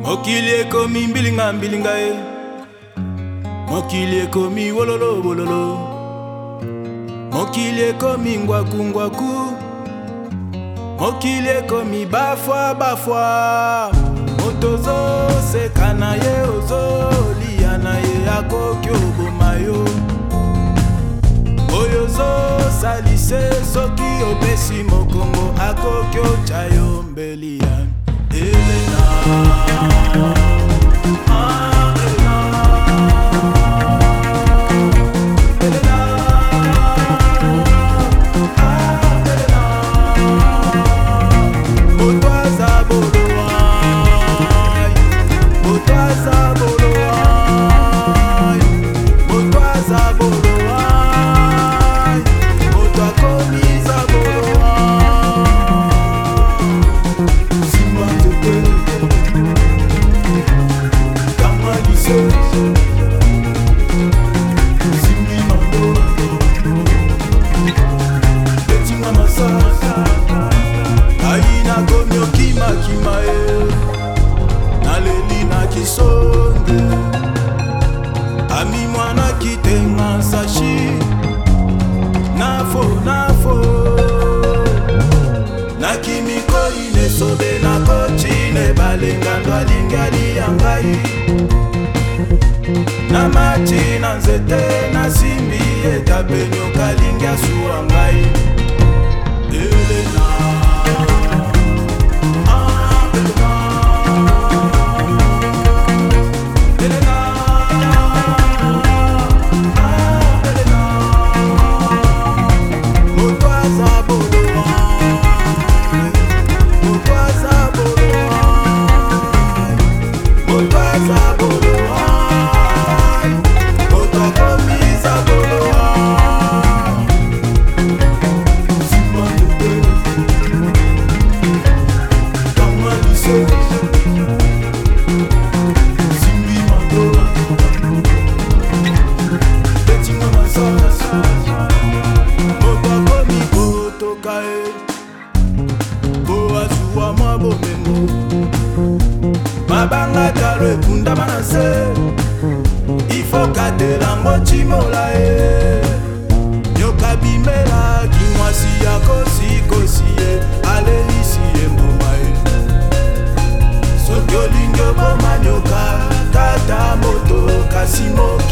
Mokili ekomi mbilinga mbilinga e, mokili ekomi wololo wololo, mokili ekomi ngwaku ngwaku, mokili ekomi bafwa bafwa. Motozo seka na ye ozolia na ye akoki oboma yo, oyozo salise soki opesi mokongo akoki otya yo mbeli ya Elena. Ami mwana kitenga sashi nafo nafo nakimiko ine sobe na kochine balenga ndwalingali yangai na machi na nzete na simbi etapenyo kalingi asuwa ngai Elena. Mabanga talo ekunda manase ifo katela mochi mola e nyoka bimela kimwasi ya kosi kosi e ale isi e mbuma e sokyo lingyo boma nyoka kata moto kasimo